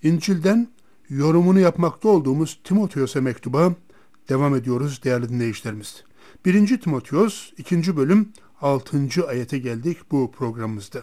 İncil'den yorumunu yapmakta olduğumuz Timoteos'a mektuba devam ediyoruz değerli dinleyicilerimiz. 1. Timoteos 2. bölüm 6. ayete geldik bu programımızda.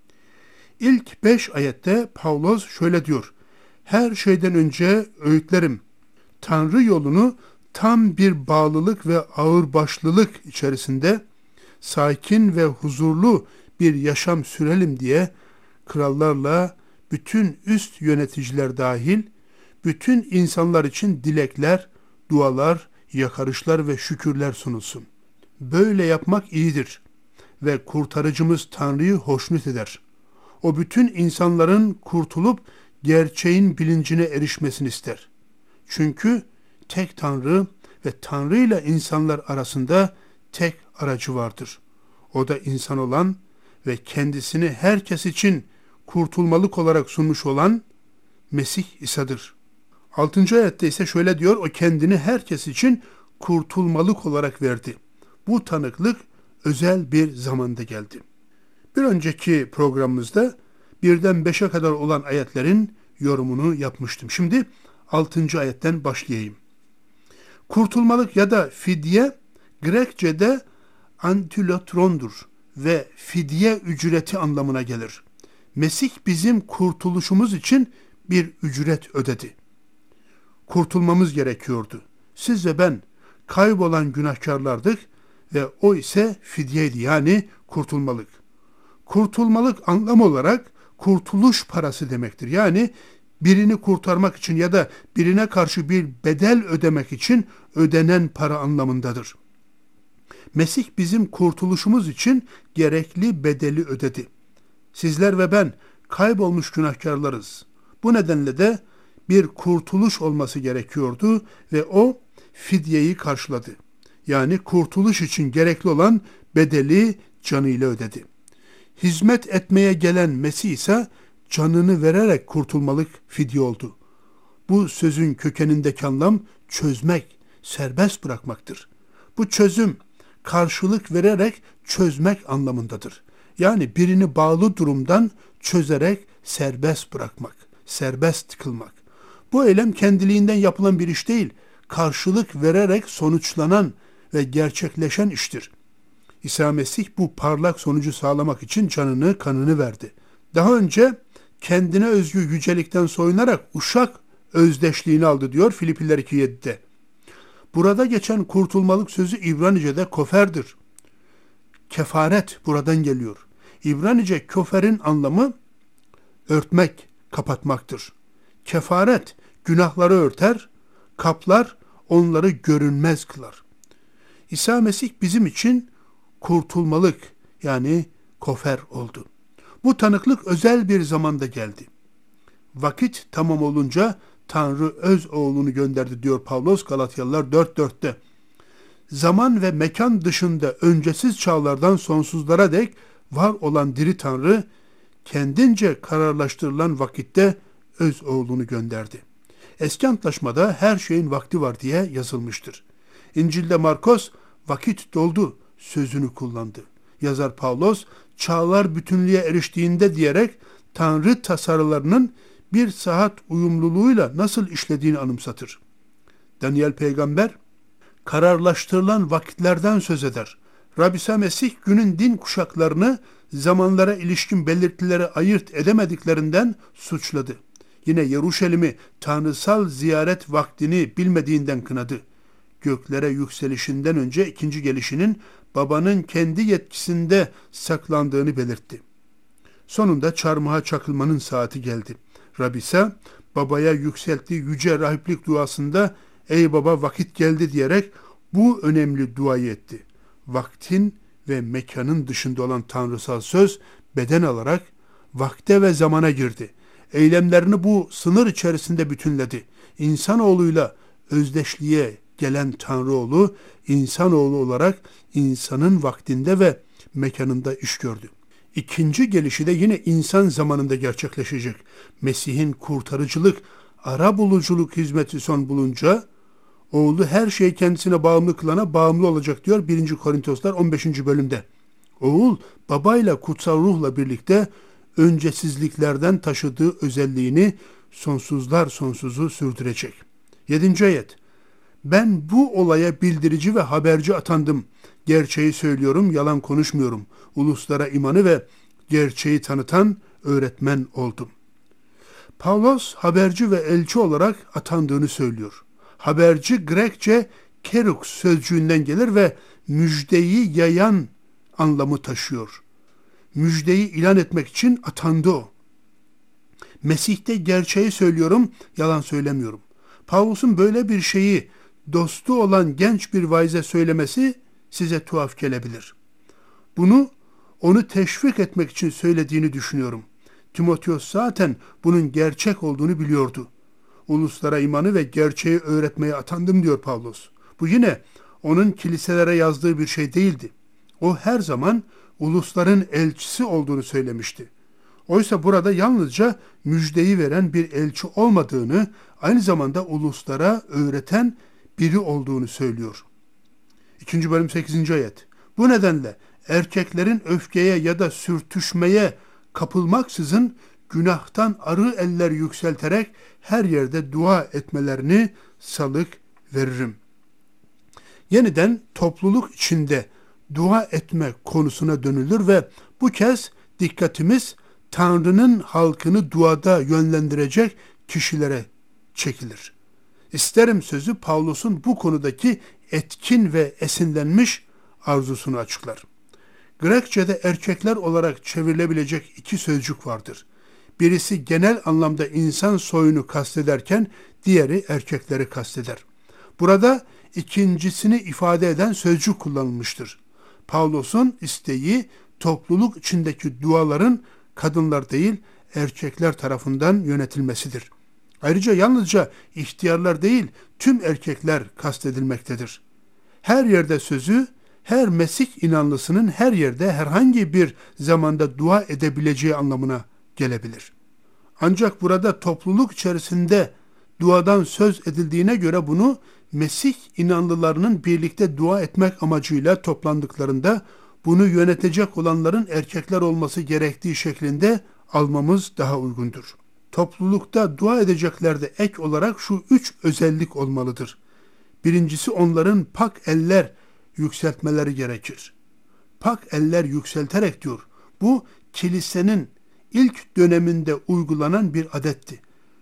İlk 5 ayette Pavlos şöyle diyor: her şeyden önce öğütlerim, Tanrı yolunu tam bir bağlılık ve ağırbaşlılık içerisinde sakin ve huzurlu bir yaşam sürelim diye krallarla bütün üst yöneticiler dahil bütün insanlar için dilekler, dualar, yakarışlar ve şükürler sunulsun. Böyle yapmak iyidir ve kurtarıcımız Tanrı'yı hoşnut eder. O bütün insanların kurtulup gerçeğin bilincine erişmesini ister. Çünkü tek Tanrı ve Tanrı ile insanlar arasında tek aracı vardır. O da insan olan ve kendisini herkes için kurtulmalık olarak sunmuş olan Mesih İsa'dır. 6. ayette ise şöyle diyor: o kendini herkes için kurtulmalık olarak verdi. Bu tanıklık özel bir zamanda geldi. Bir önceki programımızda 1'den 5'e kadar olan ayetlerin yorumunu yapmıştım. Şimdi 6. ayetten başlayayım. Kurtulmalık ya da fidye Grekçe'de antilotrondur ve fidye ücreti anlamına gelir. Mesih bizim kurtuluşumuz için bir ücret ödedi. Kurtulmamız gerekiyordu. Siz ve ben kaybolan günahkarlardık ve o ise fidyeydi, yani kurtulmalık. Kurtulmalık anlam olarak kurtuluş parası demektir. Yani birini kurtarmak için ya da birine karşı bir bedel ödemek için ödenen para anlamındadır. Mesih bizim kurtuluşumuz için gerekli bedeli ödedi. Sizler ve ben kaybolmuş günahkarlarız. Bu nedenle de bir kurtuluş olması gerekiyordu ve o fidyeyi karşıladı. Yani kurtuluş için gerekli olan bedeli canıyla ödedi. Hizmet etmeye gelen Mesih ise canını vererek kurtulmalık fidye oldu. Bu sözün kökenindeki anlam çözmek, serbest bırakmaktır. Bu çözüm karşılık vererek çözmek anlamındadır. Yani birini bağlı durumdan çözerek serbest bırakmak, serbest kılmak. Bu eylem kendiliğinden yapılan bir iş değil, karşılık vererek sonuçlanan ve gerçekleşen iştir. İsa Mesih bu parlak sonucu sağlamak için canını, kanını verdi. Daha önce kendine özgü yücelikten soyunarak uşak özdeşliğini aldı diyor Filipliler 2.7'de. Burada geçen kurtulmalık sözü İbranice'de koferdir. Kefaret buradan geliyor. İbranice köferin anlamı örtmek, kapatmaktır. Kefaret günahları örter, kaplar, onları görünmez kılar. İsa Mesih bizim için kurtulmalık, yani kofer oldu. Bu tanıklık özel bir zamanda geldi. Vakit tamam olunca Tanrı öz oğlunu gönderdi diyor Pavlos Galatyalılar 4.4'te. Zaman ve mekan dışında öncesiz çağlardan sonsuzlara dek var olan diri Tanrı kendince kararlaştırılan vakitte öz oğlunu gönderdi. Eski antlaşmada her şeyin vakti var diye yazılmıştır. İncil'de Markos vakit doldu sözünü kullandı. Yazar Pavlos çağlar bütünlüğe eriştiğinde diyerek Tanrı tasarılarının bir saat uyumluluğuyla nasıl işlediğini anımsatır. Daniel peygamber kararlaştırılan vakitlerden söz eder. Rab İsa Mesih günün din kuşaklarını zamanlara ilişkin belirtileri ayırt edemediklerinden suçladı. Yine Yeruşalim'i tanrısal ziyaret vaktini bilmediğinden kınadı. Göklere yükselişinden önce ikinci gelişinin babanın kendi yetkisinde saklandığını belirtti. Sonunda çarmıha çakılmanın saati geldi. Rab İsa babaya yükselttiği yüce rahiplik duasında ey baba vakit geldi diyerek bu önemli duayı etti. Vaktin ve mekanın dışında olan tanrısal söz beden alarak vakte ve zamana girdi. Eylemlerini bu sınır içerisinde bütünledi. İnsanoğluyla özdeşliğe gelen Tanrıoğlu, insanoğlu olarak insanın vaktinde ve mekanında iş gördü. İkinci gelişi de yine insan zamanında gerçekleşecek. Mesih'in kurtarıcılık, arabuluculuk hizmeti son bulunca, oğlu her şeyi kendisine bağımlı kılana bağımlı olacak diyor 1. Korintoslar 15. bölümde. Oğul babayla kutsal ruhla birlikte öncesizliklerden taşıdığı özelliğini sonsuzlar sonsuzu sürdürecek. 7. ayet. Ben bu olaya bildirici ve haberci atandım. Gerçeği söylüyorum, yalan konuşmuyorum. Uluslara imanı ve gerçeği tanıtan öğretmen oldum. Pavlos haberci ve elçi olarak atandığını söylüyor. Haberci Grekçe kerux sözcüğünden gelir ve müjdeyi yayan anlamı taşıyor. Müjdeyi ilan etmek için atandı o. Mesih'te gerçeği söylüyorum, yalan söylemiyorum. Pavlos'un böyle bir şeyi dostu olan genç bir vaize söylemesi size tuhaf gelebilir. Bunu onu teşvik etmek için söylediğini düşünüyorum. Timoteos zaten bunun gerçek olduğunu biliyordu. Uluslara imanı ve gerçeği öğretmeye atandım diyor Pavlos. Bu yine onun kiliselere yazdığı bir şey değildi. O her zaman ulusların elçisi olduğunu söylemişti. Oysa burada yalnızca müjdeyi veren bir elçi olmadığını, aynı zamanda uluslara öğreten biri olduğunu söylüyor. 2. bölüm 8. ayet. Bu nedenle erkeklerin öfkeye ya da sürtüşmeye kapılmaksızın günahtan arı eller yükselterek her yerde dua etmelerini salık veririm. Yeniden topluluk içinde dua etme konusuna dönülür ve bu kez dikkatimiz Tanrı'nın halkını duada yönlendirecek kişilere çekilir. İsterim sözü Pavlos'un bu konudaki etkin ve esinlenmiş arzusunu açıklar. Grekçe'de erkekler olarak çevrilebilecek iki sözcük vardır. Birisi genel anlamda insan soyunu kastederken diğeri erkekleri kasteder. Burada ikincisini ifade eden sözcük kullanılmıştır. Pavlos'un isteği topluluk içindeki duaların kadınlar değil erkekler tarafından yönetilmesidir. Ayrıca yalnızca ihtiyarlar değil tüm erkekler kastedilmektedir. Her yerde sözü her Mesih inanlısının her yerde herhangi bir zamanda dua edebileceği anlamına gelebilir. Ancak burada topluluk içerisinde duadan söz edildiğine göre bunu Mesih inanlılarının birlikte dua etmek amacıyla toplandıklarında bunu yönetecek olanların erkekler olması gerektiği şeklinde almamız daha uygundur. Toplulukta dua edeceklerde ek olarak şu üç özellik olmalıdır. Birincisi onların pak eller yükseltmeleri gerekir. Pak eller yükselterek diyor. Bu kilisenin ilk döneminde uygulanan bir adetti.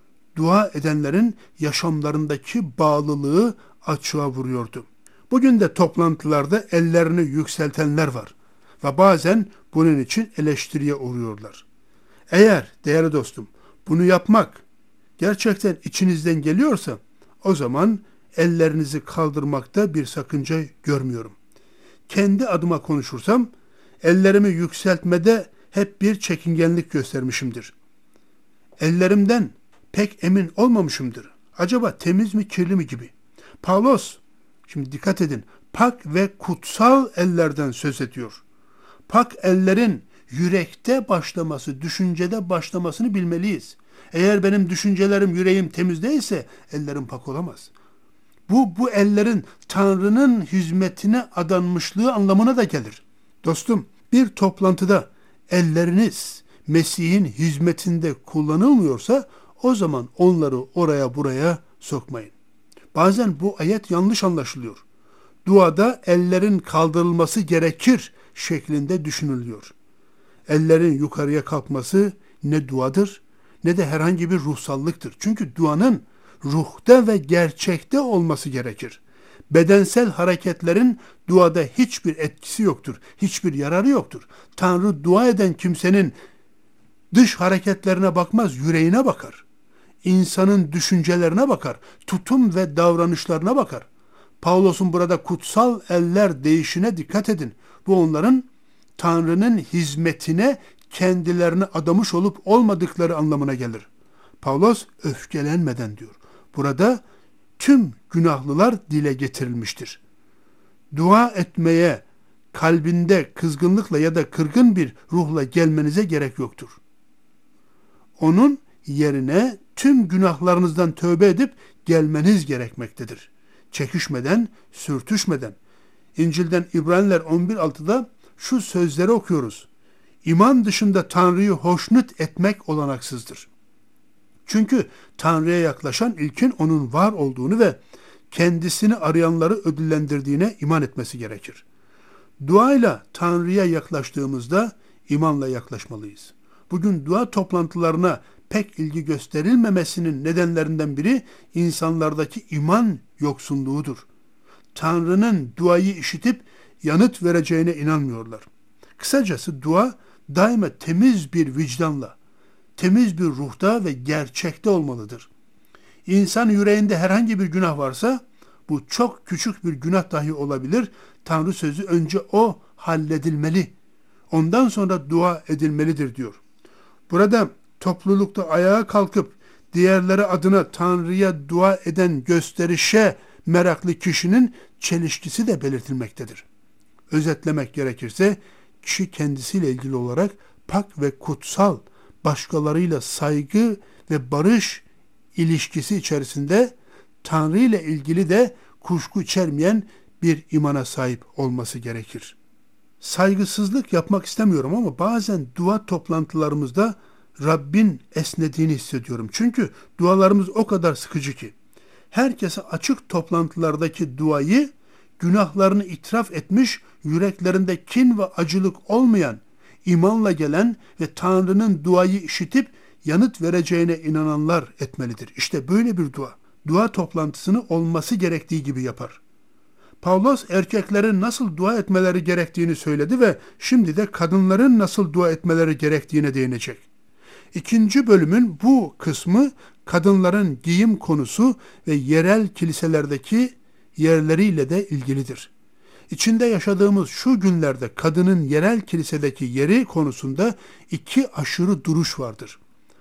Dua edenlerin yaşamlarındaki bağlılığı açığa vuruyordu. Bugün de toplantılarda ellerini yükseltenler var ve bazen bunun için eleştiriye uğruyorlar. Eğer değerli dostum bunu yapmak gerçekten içinizden geliyorsa o zaman ellerinizi kaldırmakta bir sakınca görmüyorum. Kendi adıma konuşursam ellerimi yükseltmede hep bir çekingenlik göstermişimdir. Ellerimden pek emin olmamışımdır. Acaba temiz mi kirli mi gibi. Pavlos, şimdi dikkat edin, pak ve kutsal ellerden söz ediyor. Pak ellerin yürekte başlaması, düşüncede başlamasını bilmeliyiz. Eğer benim düşüncelerim, yüreğim temiz değilse ellerim pak olamaz. Bu ellerin Tanrı'nın hizmetine adanmışlığı anlamına da gelir. Dostum, bir toplantıda elleriniz Mesih'in hizmetinde kullanılmıyorsa o zaman onları oraya buraya sokmayın. Bazen bu ayet yanlış anlaşılıyor. Duada ellerin kaldırılması gerekir şeklinde düşünülüyor. Ellerin yukarıya kalkması ne duadır ne de herhangi bir ruhsallıktır. Çünkü duanın ruhta ve gerçekte olması gerekir. Bedensel hareketlerin duada hiçbir etkisi yoktur, hiçbir yararı yoktur. Tanrı dua eden kimsenin dış hareketlerine bakmaz, yüreğine bakar. İnsanın düşüncelerine bakar, tutum ve davranışlarına bakar. Pavlos'un burada kutsal eller deyişine dikkat edin. Bu onların Tanrı'nın hizmetine kendilerini adamış olup olmadıkları anlamına gelir. Pavlos öfkelenmeden diyor. Burada tüm günahlılar dile getirilmiştir. Dua etmeye kalbinde kızgınlıkla ya da kırgın bir ruhla gelmenize gerek yoktur. Onun yerine tüm günahlarınızdan tövbe edip gelmeniz gerekmektedir. Çekişmeden, sürtüşmeden. İncil'den İbraniler 11.6'da şu sözleri okuyoruz. İman dışında Tanrı'yı hoşnut etmek olanaksızdır. Çünkü Tanrı'ya yaklaşan ilkin onun var olduğunu ve kendisini arayanları ödüllendirdiğine iman etmesi gerekir. Duayla Tanrı'ya yaklaştığımızda imanla yaklaşmalıyız. Bugün dua toplantılarına pek ilgi gösterilmemesinin nedenlerinden biri insanlardaki iman yoksunluğudur. Tanrı'nın duayı işitip yanıt vereceğine inanmıyorlar. Kısacası dua daima temiz bir vicdanla, temiz bir ruhta ve gerçekte olmalıdır. İnsan yüreğinde herhangi bir günah varsa, bu çok küçük bir günah dahi olabilir, Tanrı sözü önce o halledilmeli. Ondan sonra dua edilmelidir diyor. Burada toplulukta ayağa kalkıp diğerleri adına Tanrı'ya dua eden gösterişe meraklı kişinin çelişkisi de belirtilmektedir. Özetlemek gerekirse kişi kendisiyle ilgili olarak pak ve kutsal, başkalarıyla saygı ve barış ilişkisi içerisinde Tanrı ile ilgili de kuşku içermeyen bir imana sahip olması gerekir. Saygısızlık yapmak istemiyorum ama bazen dua toplantılarımızda Rabbin esnediğini hissediyorum. Çünkü dualarımız o kadar sıkıcı ki. Herkese açık toplantılardaki duayı günahlarını itiraf etmiş, yüreklerinde kin ve acılık olmayan, imanla gelen ve Tanrı'nın duayı işitip yanıt vereceğine inananlar etmelidir. İşte böyle bir dua toplantısını olması gerektiği gibi yapar. Pavlos erkeklerin nasıl dua etmeleri gerektiğini söyledi ve şimdi de kadınların nasıl dua etmeleri gerektiğine değinecek. İkinci bölümün bu kısmı kadınların giyim konusu ve yerel kiliselerdeki yerleriyle de ilgilidir. İçinde yaşadığımız şu günlerde kadının yerel kilisedeki yeri konusunda iki aşırı duruş vardır.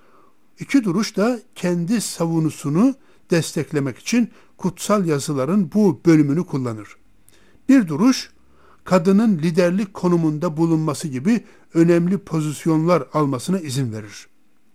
İki duruş da kendi savunusunu desteklemek için kutsal yazıların bu bölümünü kullanır. Bir duruş, kadının liderlik konumunda bulunması gibi önemli pozisyonlar almasına izin verir.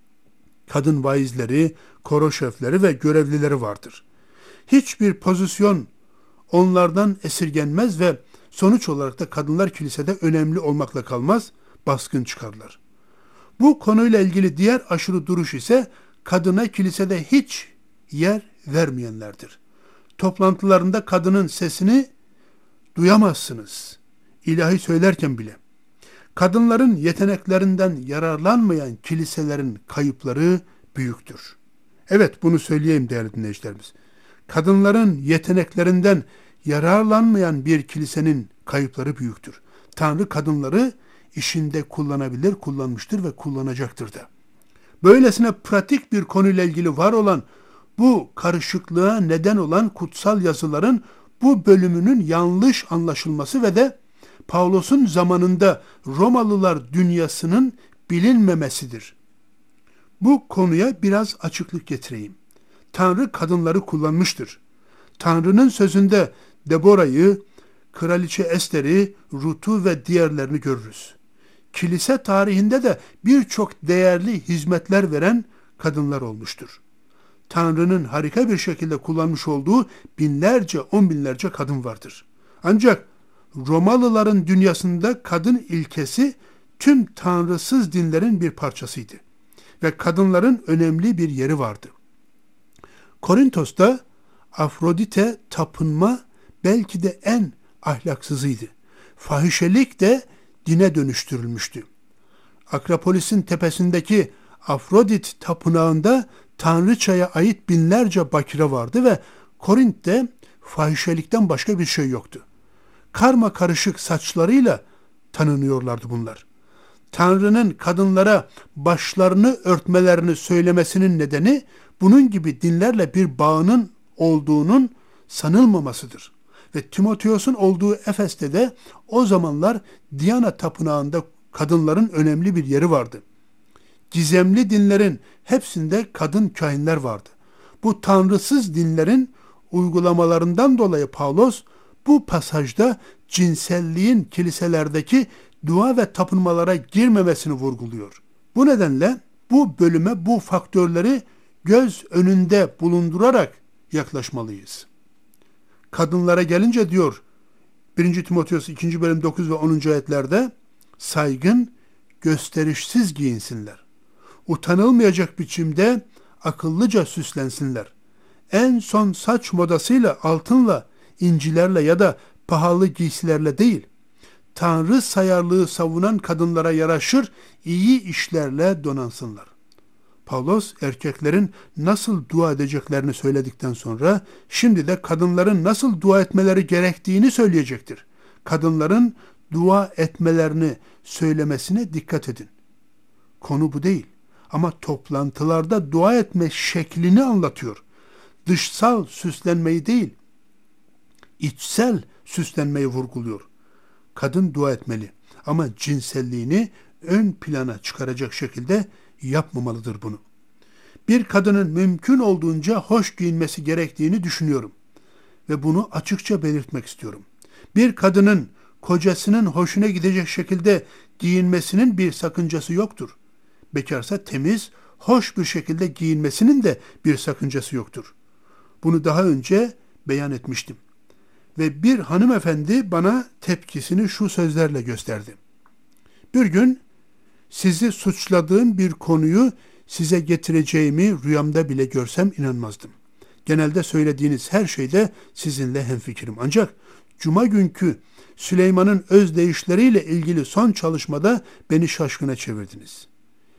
Kadın vaizleri, koro şefleri ve görevlileri vardır. Hiçbir pozisyon onlardan esirgenmez ve sonuç olarak da kadınlar kilisede önemli olmakla kalmaz, baskın çıkarlar. Bu konuyla ilgili diğer aşırı duruş ise kadına kilisede hiç yer vermeyenlerdir. Toplantılarında kadının sesini duyamazsınız. İlahi söylerken bile. Kadınların yeteneklerinden yararlanmayan kiliselerin kayıpları büyüktür. Evet, bunu söyleyeyim değerli dinleyicilerimiz. Kadınların yeteneklerinden yararlanmayan bir kilisenin kayıpları büyüktür. Tanrı kadınları işinde kullanabilir, kullanmıştır ve kullanacaktır da. Böylesine pratik bir konuyla ilgili var olan bu karışıklığa neden olan kutsal yazıların bu bölümünün yanlış anlaşılması ve de Pavlos'un zamanında Romalılar dünyasının bilinmemesidir. Bu konuya biraz açıklık getireyim. Tanrı kadınları kullanmıştır. Tanrı'nın sözünde Debora'yı, Kraliçe Ester'i, Rut'u ve diğerlerini görürüz. Kilise tarihinde de birçok değerli hizmetler veren kadınlar olmuştur. Tanrı'nın harika bir şekilde kullanmış olduğu binlerce, on binlerce kadın vardır. Ancak Romalıların dünyasında kadın ilkesi tüm tanrısız dinlerin bir parçasıydı. Ve kadınların önemli bir yeri vardı. Korintos'ta Afrodite tapınma belki de en ahlaksızıydı. Fahişelik de dine dönüştürülmüştü. Akropolis'in tepesindeki Afrodit tapınağında tanrıçaya ait binlerce bakire vardı ve Korint'te fahişelikten başka bir şey yoktu. Karma karışık saçlarıyla tanınıyorlardı bunlar. Tanrı'nın kadınlara başlarını örtmelerini söylemesinin nedeni bunun gibi dinlerle bir bağının olduğunun sanılmamasıdır. Ve Timoteos'un olduğu Efes'te de o zamanlar Diana tapınağında kadınların önemli bir yeri vardı. Gizemli dinlerin hepsinde kadın kâhinler vardı. Bu tanrısız dinlerin uygulamalarından dolayı Pavlos bu pasajda cinselliğin kiliselerdeki dua ve tapınmalara girmemesini vurguluyor. Bu nedenle bu bölüme bu faktörleri göz önünde bulundurarak yaklaşmalıyız. Kadınlara gelince diyor 1. Timoteos 2. bölüm 9 ve 10. ayetlerde saygın, gösterişsiz giyinsinler. Utanılmayacak biçimde akıllıca süslensinler. En son saç modasıyla, altınla, incilerle ya da pahalı giysilerle değil, Tanrı sayarlığı savunan kadınlara yaraşır iyi işlerle donansınlar. Pavlos erkeklerin nasıl dua edeceklerini söyledikten sonra şimdi de kadınların nasıl dua etmeleri gerektiğini söyleyecektir. Kadınların dua etmelerini söylemesine dikkat edin. Konu bu değil ama toplantılarda dua etme şeklini anlatıyor. Dışsal süslenmeyi değil, içsel süslenmeyi vurguluyor. Kadın dua etmeli ama cinselliğini ön plana çıkaracak şekilde yapmamalıdır bunu. Bir kadının mümkün olduğunca hoş giyinmesi gerektiğini düşünüyorum ve bunu açıkça belirtmek istiyorum. Bir kadının kocasının hoşuna gidecek şekilde giyinmesinin bir sakıncası yoktur. Bekarsa temiz, hoş bir şekilde giyinmesinin de bir sakıncası yoktur. Bunu daha önce beyan etmiştim. Ve bir hanımefendi bana tepkisini şu sözlerle gösterdi. Bir gün sizi suçladığım bir konuyu size getireceğimi rüyamda bile görsem inanmazdım. Genelde söylediğiniz her şeyde sizinle hemfikirim. Ancak Cuma günkü Süleyman'ın özdeyişleriyle ilgili son çalışmada beni şaşkına çevirdiniz.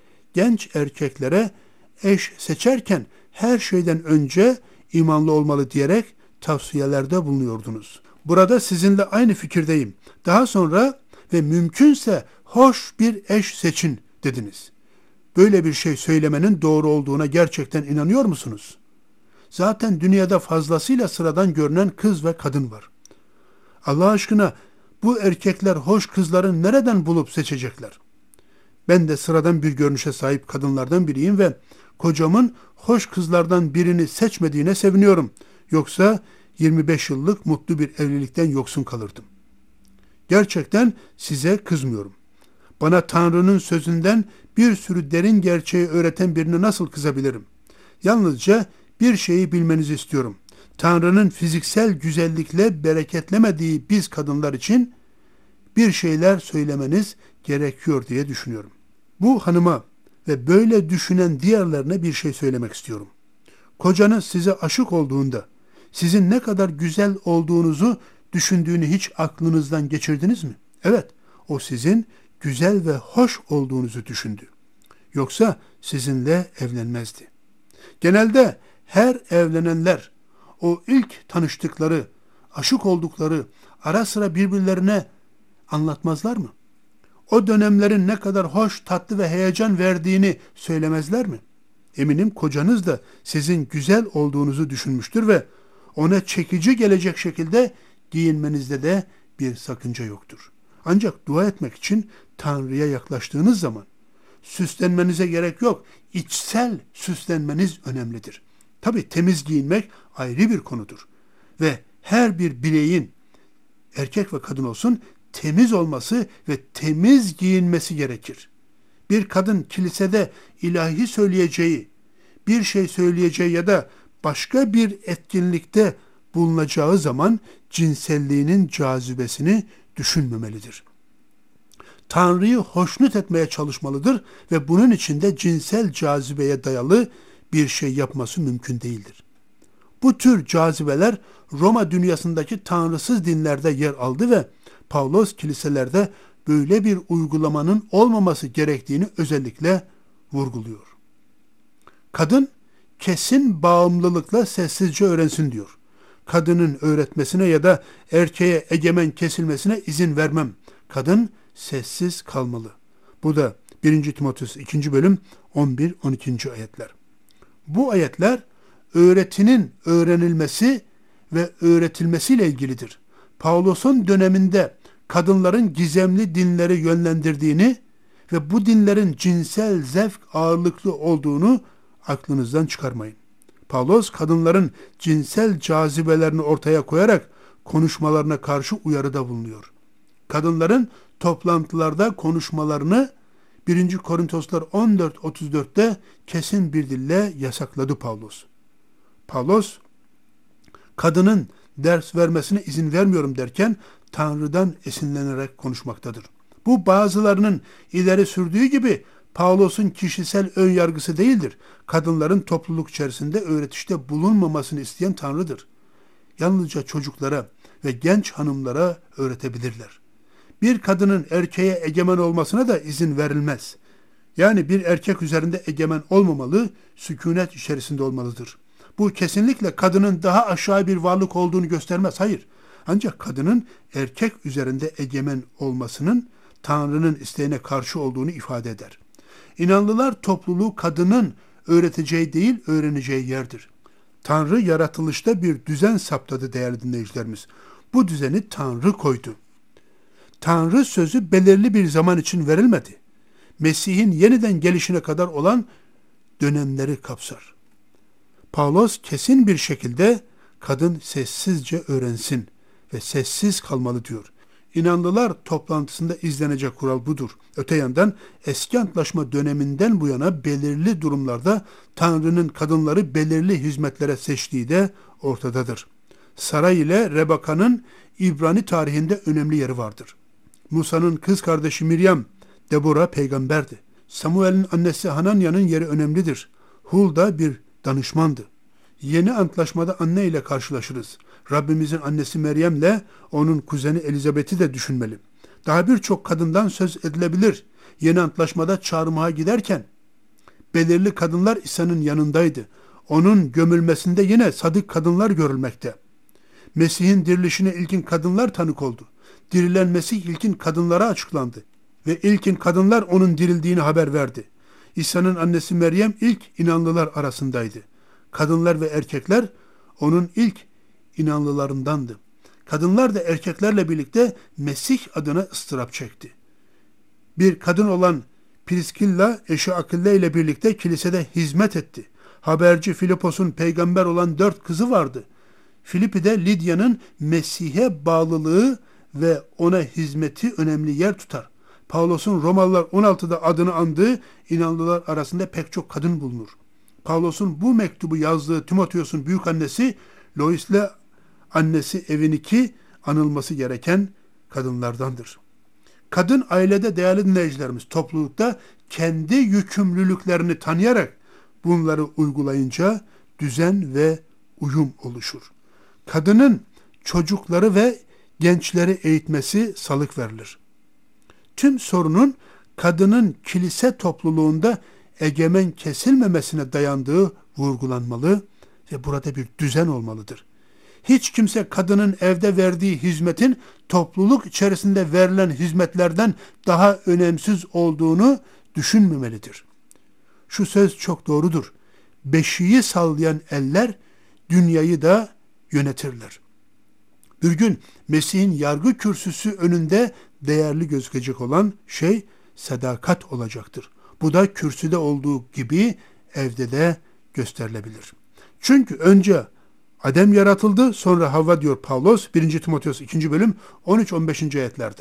Genç erkeklere eş seçerken her şeyden önce imanlı olmalı diyerek tavsiyelerde bulunuyordunuz. Burada sizinle aynı fikirdeyim. Daha sonra ve mümkünse hoş bir eş seçin dediniz. Böyle bir şey söylemenin doğru olduğuna gerçekten inanıyor musunuz? Zaten dünyada fazlasıyla sıradan görünen kız ve kadın var. Allah aşkına bu erkekler hoş kızları nereden bulup seçecekler? Ben de sıradan bir görünüşe sahip kadınlardan biriyim ve kocamın hoş kızlardan birini seçmediğine seviniyorum. Yoksa 25 yıllık mutlu bir evlilikten yoksun kalırdım. Gerçekten size kızmıyorum. Bana Tanrı'nın sözünden bir sürü derin gerçeği öğreten birine nasıl kızabilirim? Yalnızca bir şeyi bilmenizi istiyorum. Tanrı'nın fiziksel güzellikle bereketlemediği biz kadınlar için bir şeyler söylemeniz gerekiyor diye düşünüyorum. Bu hanıma ve böyle düşünen diğerlerine bir şey söylemek istiyorum. Kocanız size aşık olduğunda sizin ne kadar güzel olduğunuzu düşündüğünü hiç aklınızdan geçirdiniz mi? Evet, o sizin güzel ve hoş olduğunuzu düşündü. Yoksa sizinle evlenmezdi. Genelde her evlenenler o ilk tanıştıkları, aşık oldukları ara sıra birbirlerine anlatmazlar mı? O dönemlerin ne kadar hoş, tatlı ve heyecan verdiğini söylemezler mi? Eminim kocanız da sizin güzel olduğunuzu düşünmüştür ve ona çekici gelecek şekilde giyinmenizde de bir sakınca yoktur. Ancak dua etmek için Tanrı'ya yaklaştığınız zaman süslenmenize gerek yok. İçsel süslenmeniz önemlidir. Tabii temiz giyinmek ayrı bir konudur. Ve her bir bireyin, erkek ve kadın olsun, temiz olması ve temiz giyinmesi gerekir. Bir kadın kilisede ilahi söyleyeceği, bir şey söyleyeceği ya da başka bir etkinlikte bulunacağı zaman cinselliğinin cazibesini düşünmemelidir. Tanrı'yı hoşnut etmeye çalışmalıdır ve bunun için de cinsel cazibeye dayalı bir şey yapması mümkün değildir. Bu tür cazibeler Roma dünyasındaki tanrısız dinlerde yer aldı ve Pavlos kiliselerde böyle bir uygulamanın olmaması gerektiğini özellikle vurguluyor. Kadın kesin bağımlılıkla sessizce öğrensin diyor. Kadının öğretmesine ya da erkeğe egemen kesilmesine izin vermem. Kadın sessiz kalmalı. Bu da 1. Timoteus 2. bölüm 11-12. ayetler. Bu ayetler öğretinin öğrenilmesi ve öğretilmesiyle ilgilidir. Pavlos'un döneminde kadınların gizemli dinleri yönlendirdiğini ve bu dinlerin cinsel zevk ağırlıklı olduğunu aklınızdan çıkarmayın. Pavlos kadınların cinsel cazibelerini ortaya koyarak konuşmalarına karşı uyarıda bulunuyor. Kadınların toplantılarda konuşmalarını 1. Korintoslar 14:34'te kesin bir dille yasakladı Pavlos. Pavlos, kadının ders vermesine izin vermiyorum derken Tanrı'dan esinlenerek konuşmaktadır. Bu bazılarının ileri sürdüğü gibi Pavlos'un kişisel ön yargısı değildir. Kadınların topluluk içerisinde öğretişte bulunmamasını isteyen Tanrı'dır. Yalnızca çocuklara ve genç hanımlara öğretebilirler. Bir kadının erkeğe egemen olmasına da izin verilmez. Yani bir erkek üzerinde egemen olmamalı, sükunet içerisinde olmalıdır. Bu kesinlikle kadının daha aşağı bir varlık olduğunu göstermez. Hayır. Ancak kadının erkek üzerinde egemen olmasının Tanrı'nın isteğine karşı olduğunu ifade eder. İnanlılar topluluğu kadının öğreteceği değil, öğreneceği yerdir. Tanrı yaratılışta bir düzen saptadı değerli dinleyicilerimiz. Bu düzeni Tanrı koydu. Tanrı sözü belirli bir zaman için verilmedi. Mesih'in yeniden gelişine kadar olan dönemleri kapsar. Pavlos kesin bir şekilde kadın sessizce öğrensin ve sessiz kalmalı diyor. İnanlılar toplantısında izlenecek kural budur. Öte yandan eski antlaşma döneminden bu yana belirli durumlarda Tanrı'nın kadınları belirli hizmetlere seçtiği de ortadadır. Saray ile Rebeka'nın İbrani tarihinde önemli yeri vardır. Musa'nın kız kardeşi Miryam, Debora peygamberdi. Samuel'in annesi Hananya'nın yeri önemlidir. Hulda bir danışmandı. Yeni antlaşmada anne ile karşılaşırız. Rabbimizin annesi Meryem'le onun kuzeni Elizabeth'i de düşünmeli. Daha birçok kadından söz edilebilir. Yeni antlaşmada çarmıha giderken belirli kadınlar İsa'nın yanındaydı. Onun gömülmesinde yine sadık kadınlar görülmekte. Mesih'in dirilişine ilkin kadınlar tanık oldu. Dirilen Mesih ilkin kadınlara açıklandı. Ve ilkin kadınlar onun dirildiğini haber verdi. İsa'nın annesi Meryem ilk inanlılar arasındaydı. Kadınlar ve erkekler onun ilk inanlılarındandı. Kadınlar da erkeklerle birlikte Mesih adına ıstırap çekti. Bir kadın olan Priskilla eşi Akille ile birlikte kilisede hizmet etti. Haberci Filipos'un peygamber olan 4 kızı vardı. Filipi'de Lidya'nın Mesih'e bağlılığı ve ona hizmeti önemli yer tutar. Pavlos'un Romalılar 16'da adını andığı inanlılar arasında pek çok kadın bulunur. Pavlos'un bu mektubu yazdığı Timoteos'un büyük annesi Lois'le annesi Eveniki anılması gereken kadınlardandır. Kadın ailede değerli dinleyicilerimiz toplulukta kendi yükümlülüklerini tanıyarak bunları uygulayınca düzen ve uyum oluşur. Kadının çocukları ve gençleri eğitmesi salık verilir. Tüm sorunun kadının kilise topluluğunda egemen kesilmemesine dayandığı vurgulanmalı ve burada bir düzen olmalıdır. Hiç kimse kadının evde verdiği hizmetin topluluk içerisinde verilen hizmetlerden daha önemsiz olduğunu düşünmemelidir. Şu söz çok doğrudur. Beşiği sallayan eller dünyayı da yönetirler. Bir gün Mesih'in yargı kürsüsü önünde değerli gözükecek olan şey sadakat olacaktır. Bu da kürsüde olduğu gibi evde de gösterilebilir. Çünkü önce Adem yaratıldı, sonra Havva diyor Pavlos 1. Timoteos 2. bölüm 13-15. ayetlerde.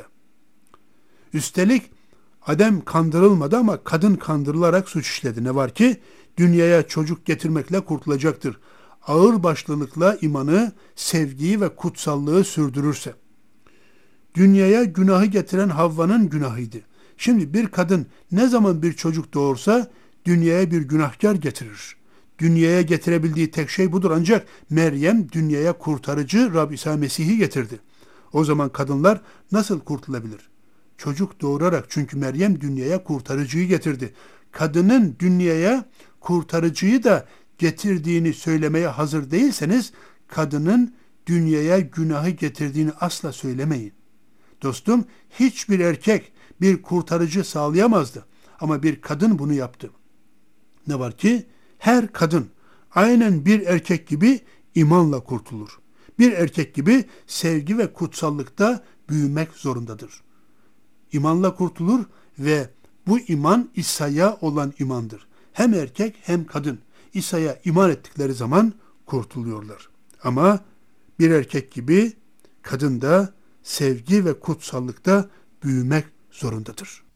Üstelik Adem kandırılmadı ama kadın kandırılarak suç işledi. Ne var ki dünyaya çocuk getirmekle kurtulacaktır. Ağırbaşlılıkla imanı, sevgiyi ve kutsallığı sürdürürse. Dünyaya günahı getiren Havva'nın günahıydı. Şimdi bir kadın ne zaman bir çocuk doğursa dünyaya bir günahkar getirir. Dünyaya getirebildiği tek şey budur ancak Meryem dünyaya kurtarıcı Rab İsa Mesih'i getirdi. O zaman kadınlar nasıl kurtulabilir? Çocuk doğurarak, çünkü Meryem dünyaya kurtarıcıyı getirdi. Kadının dünyaya kurtarıcıyı da getirdiğini söylemeye hazır değilseniz kadının dünyaya günahı getirdiğini asla söylemeyin. Dostum, hiçbir erkek bir kurtarıcı sağlayamazdı ama bir kadın bunu yaptı. Ne var ki her kadın aynen bir erkek gibi imanla kurtulur. Bir erkek gibi sevgi ve kutsallıkta büyümek zorundadır. İmanla kurtulur ve bu iman İsa'ya olan imandır. Hem erkek hem kadın İsa'ya iman ettikleri zaman kurtuluyorlar. Ama bir erkek gibi kadın da sevgi ve kutsallıkta büyümek zorundadır.